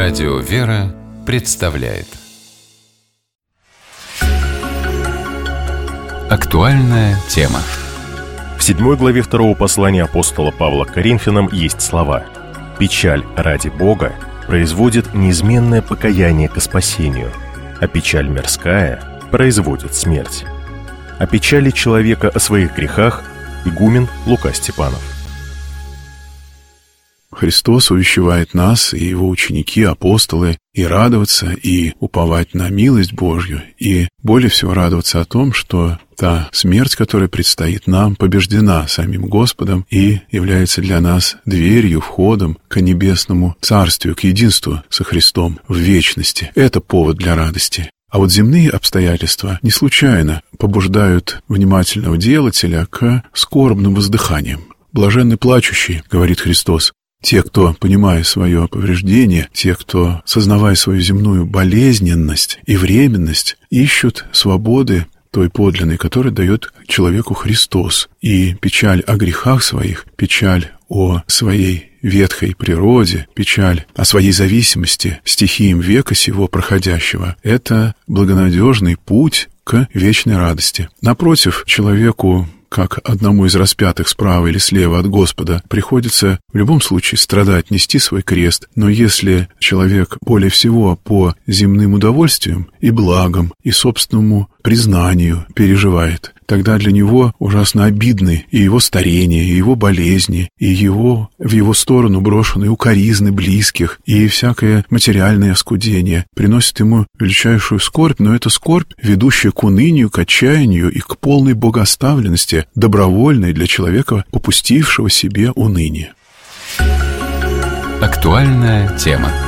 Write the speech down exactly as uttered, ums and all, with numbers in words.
Радио «Вера» представляет актуальная тема. В седьмой главе второго послания апостола Павла к Коринфянам есть слова: «Печаль ради Бога производит неизменное покаяние ко спасению, а печаль мирская производит смерть». О печали человека о своих грехах игумен Лука Степанов. Христос увещевает нас и Его ученики, апостолы, и радоваться, и уповать на милость Божью, и более всего радоваться о том, что та смерть, которая предстоит нам, побеждена самим Господом и является для нас дверью, входом к небесному Царствию, к единству со Христом в вечности. Это повод для радости. А вот земные обстоятельства не случайно побуждают внимательного делателя к скорбным воздыханиям. «Блаженны плачущие», — говорит Христос, те, кто, понимая свое повреждение, те, кто, сознавая свою земную болезненность и временность, ищут свободы той подлинной, которую дает человеку Христос. И печаль о грехах своих, печаль о своей ветхой природе, печаль о своей зависимости стихиям века сего проходящего — это благонадежный путь к вечной радости. Напротив, человеку, как одному из распятых справа или слева от Господа, приходится в любом случае страдать, нести свой крест. Но если человек более всего по земным удовольствиям и благам, и собственному признанию переживает, тогда для него ужасно обидны и его старение, и его болезни, и его в его сторону брошенные укоризны близких, и всякое материальное оскудение приносит ему величайшую скорбь, но это скорбь, ведущая к унынию, к отчаянию и к полной богооставленности, добровольной для человека, попустившего себе уныние. Актуальная тема.